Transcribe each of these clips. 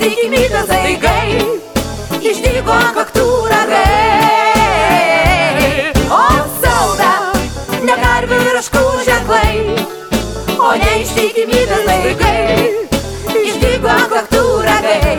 neištikimybės daigai, išdygo kaktų ragai. O siaube, ne karvių ir ožkų ženklai, o neištikimybės daigai, išdygo kaktų ragai.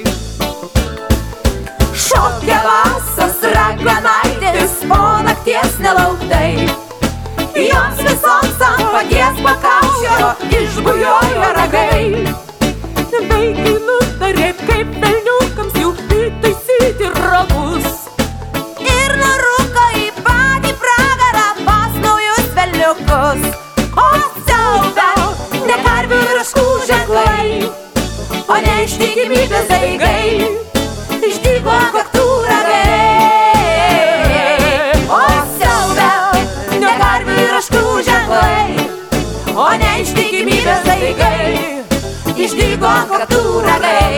Šokė vasas raganaitės po nakties nelauktai, joms visoms ant paties pakaušio išbujojo ragai. Vaikai nutarė, kaip velniukams jų įtaisyti ragus, ir nurūko į patį pragarą pas naujus velniukus. O siaube, ne karvių ir ožkų ženklai, o neištikimybės daigai, išdygo kaktų ragai. O siaube, ne karvių ir ožkų ženklai, o neištikimybės daigai, išdygo kaktų ragai.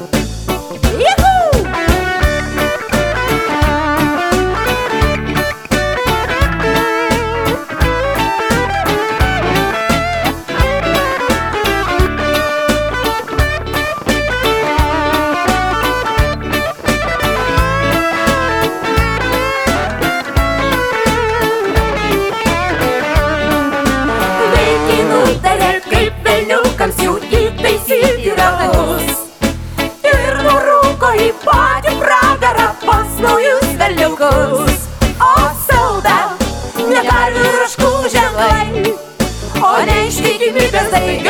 Jų įtaisyti ragus, ir nurūko į patį pragarą pas naujus velniukus. O siaube, ne karvių ir ožkų ženklai, o neištikimybės daigai,